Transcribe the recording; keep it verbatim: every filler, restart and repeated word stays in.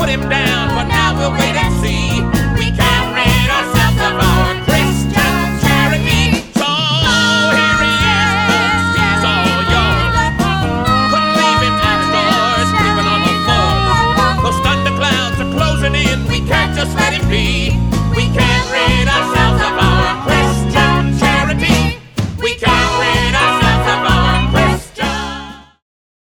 put him down, but now we'll wait and see.